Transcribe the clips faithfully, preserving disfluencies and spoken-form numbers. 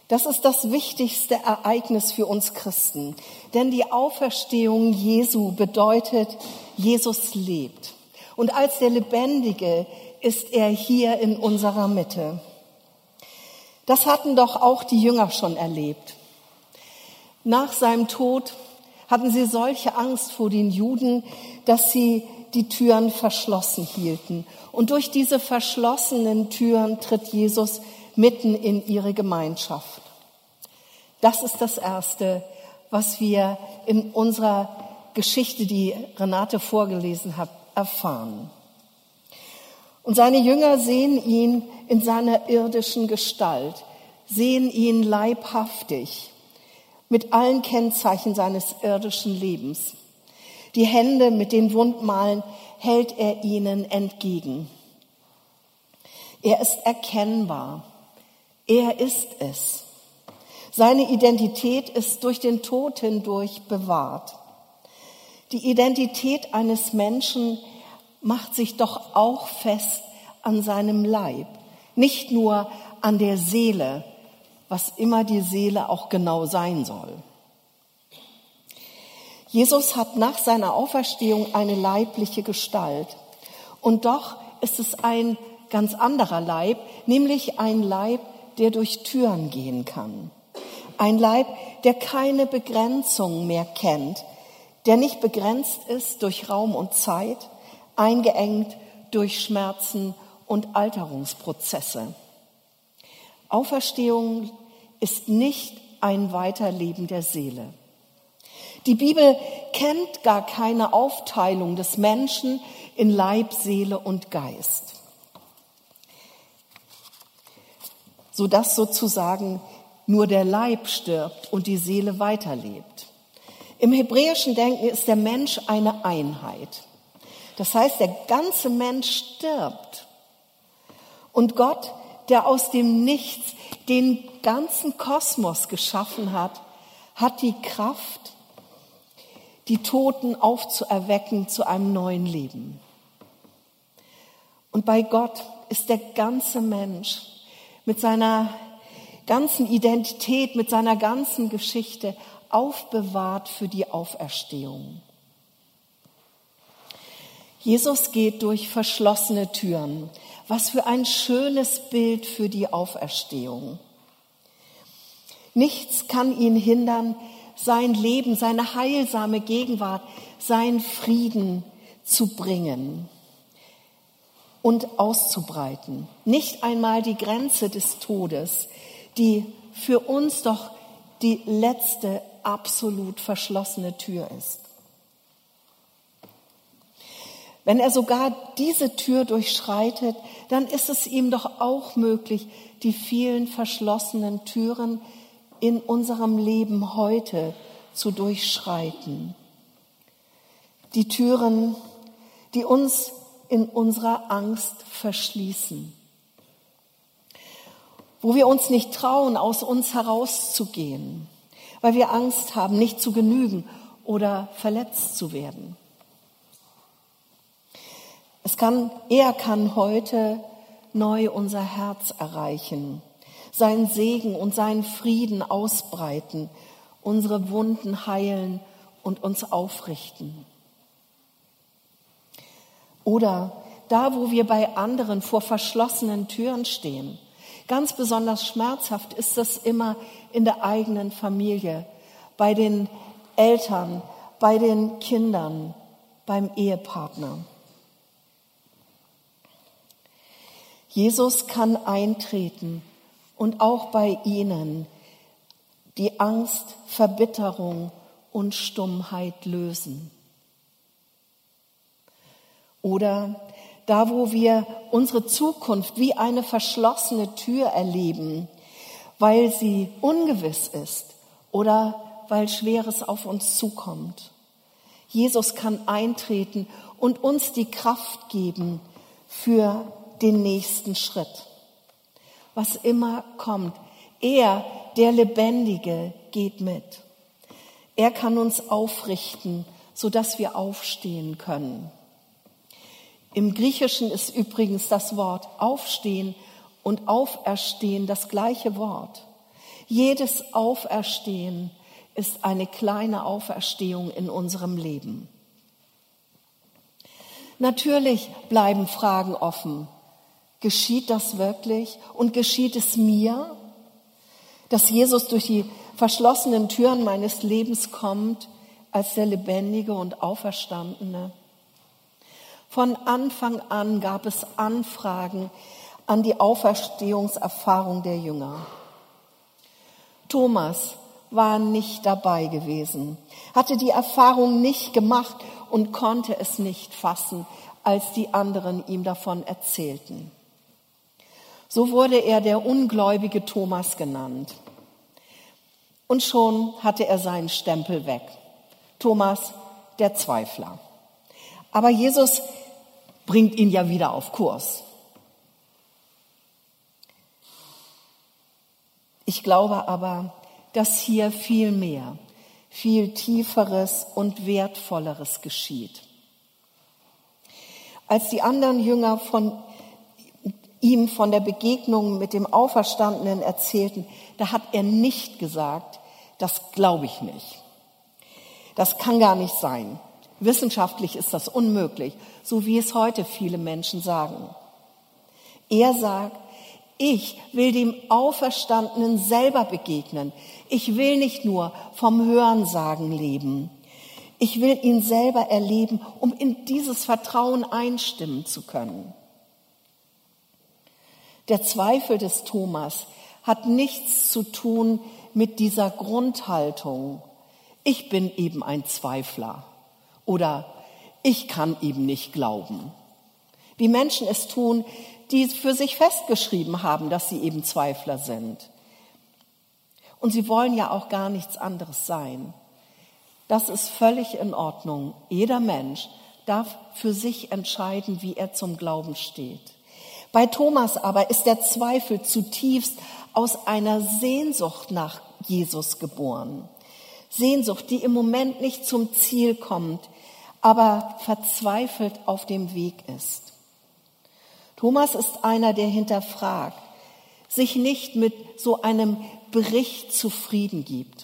Das ist das wichtigste Ereignis für uns Christen, denn die Auferstehung Jesu bedeutet, Jesus lebt. Und als der Lebendige ist er hier in unserer Mitte. Das hatten doch auch die Jünger schon erlebt. Nach seinem Tod hatten sie solche Angst vor den Juden, dass sie die Türen verschlossen hielten. Und durch diese verschlossenen Türen tritt Jesus mitten in ihre Gemeinschaft. Das ist das Erste, was wir in unserer Geschichte, die Renate vorgelesen hat, erfahren. Und seine Jünger sehen ihn in seiner irdischen Gestalt, sehen ihn leibhaftig, mit allen Kennzeichen seines irdischen Lebens. Die Hände mit den Wundmalen hält er ihnen entgegen. Er ist erkennbar. Er ist es. Seine Identität ist durch den Tod hindurch bewahrt. Die Identität eines Menschen macht sich doch auch fest an seinem Leib, nicht nur an der Seele, was immer die Seele auch genau sein soll. Jesus hat nach seiner Auferstehung eine leibliche Gestalt. Und doch ist es ein ganz anderer Leib, nämlich ein Leib, der durch Türen gehen kann. Ein Leib, der keine Begrenzung mehr kennt, der nicht begrenzt ist durch Raum und Zeit, eingeengt durch Schmerzen und Alterungsprozesse. Auferstehung ist nicht ein Weiterleben der Seele. Die Bibel kennt gar keine Aufteilung des Menschen in Leib, Seele und Geist, sodass sozusagen nur der Leib stirbt und die Seele weiterlebt. Im hebräischen Denken ist der Mensch eine Einheit. Das heißt, der ganze Mensch stirbt. Und Gott, der aus dem Nichts den ganzen Kosmos geschaffen hat, hat die Kraft, die Toten aufzuerwecken zu einem neuen Leben. Und bei Gott ist der ganze Mensch mit seiner ganzen Identität, mit seiner ganzen Geschichte aufbewahrt für die Auferstehung. Jesus geht durch verschlossene Türen. Was für ein schönes Bild für die Auferstehung. Nichts kann ihn hindern, sein Leben, seine heilsame Gegenwart, seinen Frieden zu bringen und auszubreiten. Nicht einmal die Grenze des Todes, die für uns doch die letzte absolut verschlossene Tür ist. Wenn er sogar diese Tür durchschreitet, dann ist es ihm doch auch möglich, die vielen verschlossenen Türen in unserem Leben heute zu durchschreiten. Die Türen, die uns in unserer Angst verschließen. Wo wir uns nicht trauen, aus uns herauszugehen, weil wir Angst haben, nicht zu genügen oder verletzt zu werden. Es kann, er kann heute neu unser Herz erreichen, seinen Segen und seinen Frieden ausbreiten, unsere Wunden heilen und uns aufrichten. Oder da, wo wir bei anderen vor verschlossenen Türen stehen. Ganz besonders schmerzhaft ist das immer in der eigenen Familie, bei den Eltern, bei den Kindern, beim Ehepartner. Jesus kann eintreten und auch bei ihnen die Angst, Verbitterung und Stummheit lösen. Oder da, wo wir unsere Zukunft wie eine verschlossene Tür erleben, weil sie ungewiss ist oder weil Schweres auf uns zukommt. Jesus kann eintreten und uns die Kraft geben für den nächsten Schritt. Was immer kommt, er, der Lebendige, geht mit. Er kann uns aufrichten, sodass wir aufstehen können. Im Griechischen ist übrigens das Wort aufstehen und auferstehen das gleiche Wort. Jedes Auferstehen ist eine kleine Auferstehung in unserem Leben. Natürlich bleiben Fragen offen. Geschieht das wirklich? Und geschieht es mir, dass Jesus durch die verschlossenen Türen meines Lebens kommt als der Lebendige und Auferstandene? Von Anfang an gab es Anfragen an die Auferstehungserfahrung der Jünger. Thomas war nicht dabei gewesen, hatte die Erfahrung nicht gemacht und konnte es nicht fassen, als die anderen ihm davon erzählten. So wurde er der ungläubige Thomas genannt. Und schon hatte er seinen Stempel weg. Thomas, der Zweifler. Aber Jesus bringt ihn ja wieder auf Kurs. Ich glaube aber, dass hier viel mehr, viel Tieferes und Wertvolleres geschieht. Als die anderen Jünger von ihm von der Begegnung mit dem Auferstandenen erzählten, da hat er nicht gesagt, das glaube ich nicht. Das kann gar nicht sein. Wissenschaftlich ist das unmöglich, so wie es heute viele Menschen sagen. Er sagt, ich will dem Auferstandenen selber begegnen. Ich will nicht nur vom Hörensagen leben. Ich will ihn selber erleben, um in dieses Vertrauen einstimmen zu können. Der Zweifel des Thomas hat nichts zu tun mit dieser Grundhaltung. Ich bin eben ein Zweifler oder ich kann eben nicht glauben. Wie Menschen es tun, die für sich festgeschrieben haben, dass sie eben Zweifler sind. Und sie wollen ja auch gar nichts anderes sein. Das ist völlig in Ordnung. Jeder Mensch darf für sich entscheiden, wie er zum Glauben steht. Bei Thomas aber ist der Zweifel zutiefst aus einer Sehnsucht nach Jesus geboren. Sehnsucht, die im Moment nicht zum Ziel kommt, aber verzweifelt auf dem Weg ist. Thomas ist einer, der hinterfragt, sich nicht mit so einem Bericht zufrieden gibt.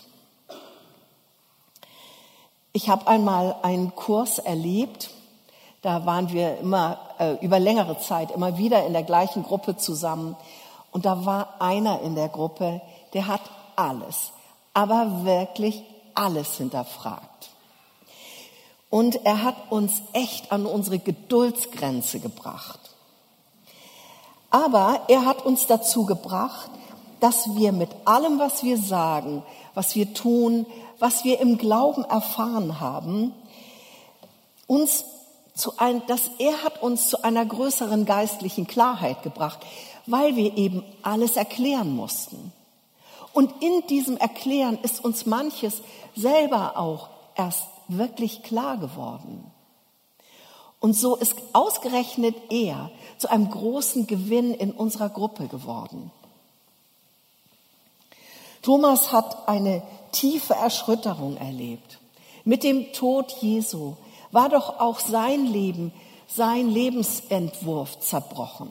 Ich habe einmal einen Kurs erlebt, da waren wir immer äh, über längere Zeit immer wieder in der gleichen Gruppe zusammen und da war einer in der Gruppe, der hat alles, aber wirklich alles hinterfragt. Und er hat uns echt an unsere Geduldsgrenze gebracht. Aber er hat uns dazu gebracht, dass wir mit allem, was wir sagen, was wir tun, was wir im Glauben erfahren haben, uns zu ein, dass er hat uns zu einer größeren geistlichen Klarheit gebracht, weil wir eben alles erklären mussten. Und in diesem Erklären ist uns manches selber auch erst wirklich klar geworden. Und so ist ausgerechnet er zu einem großen Gewinn in unserer Gruppe geworden. Thomas hat eine tiefe Erschütterung erlebt. Mit dem Tod Jesu war doch auch sein Leben, sein Lebensentwurf zerbrochen.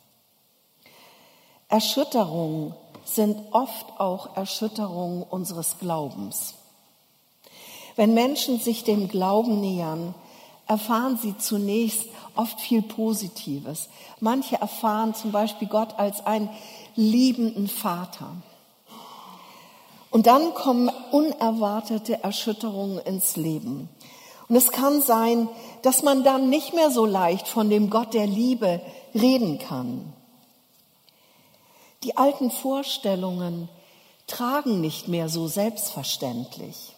Erschütterungen sind oft auch Erschütterungen unseres Glaubens. Wenn Menschen sich dem Glauben nähern, erfahren sie zunächst oft viel Positives. Manche erfahren zum Beispiel Gott als einen liebenden Vater. Und dann kommen unerwartete Erschütterungen ins Leben. Und es kann sein, dass man dann nicht mehr so leicht von dem Gott der Liebe reden kann. Die alten Vorstellungen tragen nicht mehr so selbstverständlich.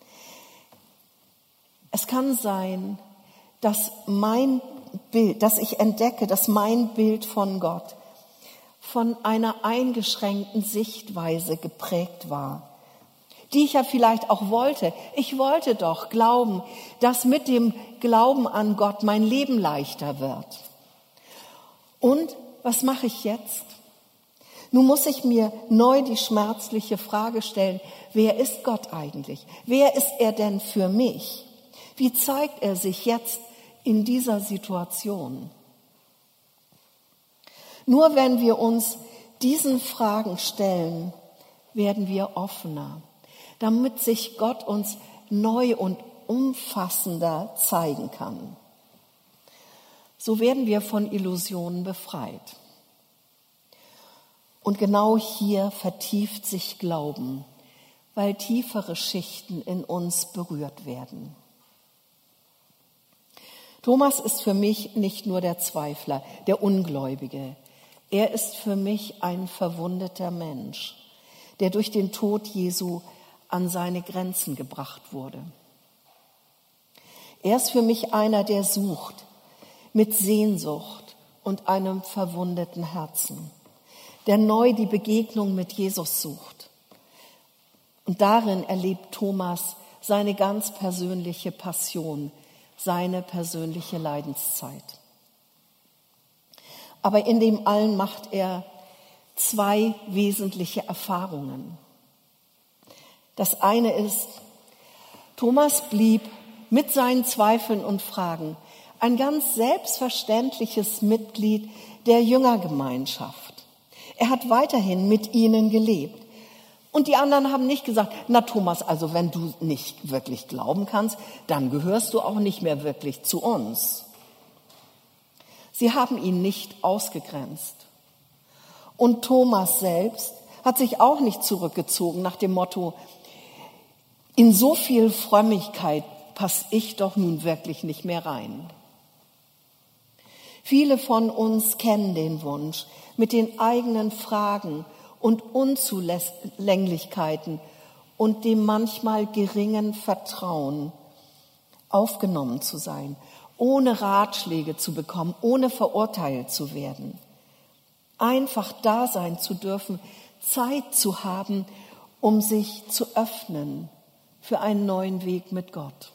Es kann sein, dass mein Bild, dass ich entdecke, dass mein Bild von Gott von einer eingeschränkten Sichtweise geprägt war, die ich ja vielleicht auch wollte. Ich wollte doch glauben, dass mit dem Glauben an Gott mein Leben leichter wird. Und was mache ich jetzt? Nun muss ich mir neu die schmerzliche Frage stellen, wer ist Gott eigentlich? Wer ist er denn für mich? Wie zeigt er sich jetzt in dieser Situation? Nur wenn wir uns diesen Fragen stellen, werden wir offener, damit sich Gott uns neu und umfassender zeigen kann. So werden wir von Illusionen befreit. Und genau hier vertieft sich Glauben, weil tiefere Schichten in uns berührt werden. Thomas ist für mich nicht nur der Zweifler, der Ungläubige. Er ist für mich ein verwundeter Mensch, der durch den Tod Jesu an seine Grenzen gebracht wurde. Er ist für mich einer, der sucht, mit Sehnsucht und einem verwundeten Herzen, der neu die Begegnung mit Jesus sucht. Und darin erlebt Thomas seine ganz persönliche Passion, seine persönliche Leidenszeit. Aber in dem allen macht er zwei wesentliche Erfahrungen. Das eine ist, Thomas blieb mit seinen Zweifeln und Fragen ein ganz selbstverständliches Mitglied der Jüngergemeinschaft. Er hat weiterhin mit ihnen gelebt. Und die anderen haben nicht gesagt, na Thomas, also wenn du nicht wirklich glauben kannst, dann gehörst du auch nicht mehr wirklich zu uns. Sie haben ihn nicht ausgegrenzt. Und Thomas selbst hat sich auch nicht zurückgezogen nach dem Motto, in so viel Frömmigkeit passe ich doch nun wirklich nicht mehr rein. Viele von uns kennen den Wunsch, mit den eigenen Fragen und Unzulänglichkeiten und dem manchmal geringen Vertrauen aufgenommen zu sein, ohne Ratschläge zu bekommen, ohne verurteilt zu werden. Einfach da sein zu dürfen, Zeit zu haben, um sich zu öffnen für einen neuen Weg mit Gott.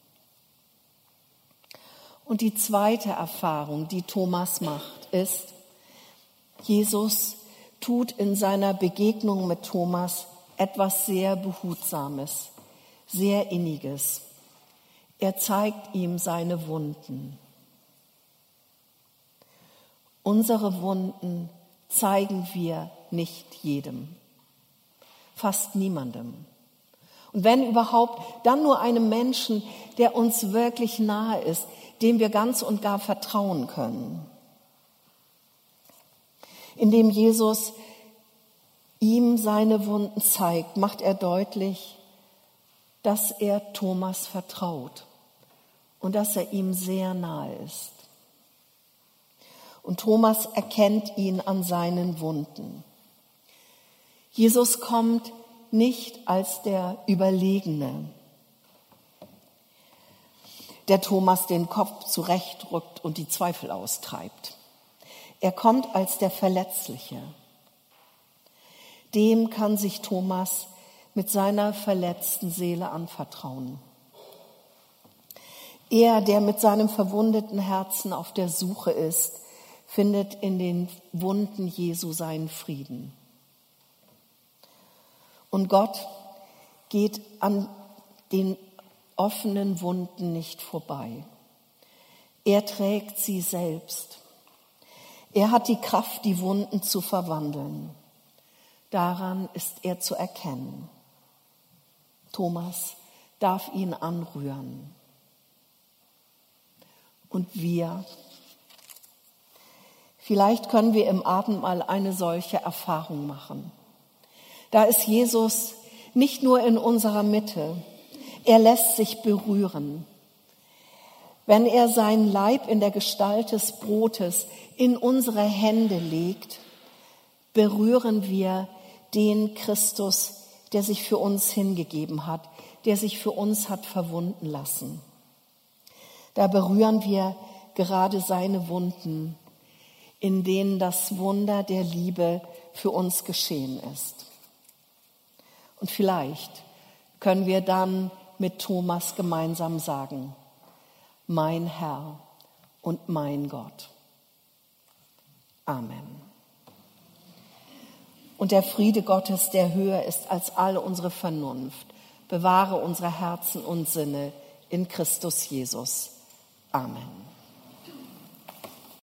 Und die zweite Erfahrung, die Thomas macht, ist, Jesus tut in seiner Begegnung mit Thomas etwas sehr Behutsames, sehr Inniges. Er zeigt ihm seine Wunden. Unsere Wunden zeigen wir nicht jedem, fast niemandem. Und wenn überhaupt, dann nur einem Menschen, der uns wirklich nahe ist, dem wir ganz und gar vertrauen können. Indem Jesus ihm seine Wunden zeigt, macht er deutlich, dass er Thomas vertraut und dass er ihm sehr nahe ist. Und Thomas erkennt ihn an seinen Wunden. Jesus kommt nicht als der Überlegene, der Thomas den Kopf zurechtrückt und die Zweifel austreibt. Er kommt als der Verletzliche. Dem kann sich Thomas mit seiner verletzten Seele anvertrauen. Er, der mit seinem verwundeten Herzen auf der Suche ist, findet in den Wunden Jesu seinen Frieden. Und Gott geht an den offenen Wunden nicht vorbei. Er trägt sie selbst. Er hat die Kraft, die Wunden zu verwandeln. Daran ist er zu erkennen. Thomas darf ihn anrühren. Und wir, vielleicht können wir im Abendmahl eine solche Erfahrung machen. Da ist Jesus nicht nur in unserer Mitte, er lässt sich berühren. Wenn er seinen Leib in der Gestalt des Brotes in unsere Hände legt, berühren wir den Christus, der sich für uns hingegeben hat, der sich für uns hat verwunden lassen. Da berühren wir gerade seine Wunden, in denen das Wunder der Liebe für uns geschehen ist. Und vielleicht können wir dann mit Thomas gemeinsam sagen, mein Herr und mein Gott. Amen. Und der Friede Gottes, der höher ist als alle unsere Vernunft, bewahre unsere Herzen und Sinne in Christus Jesus. Amen.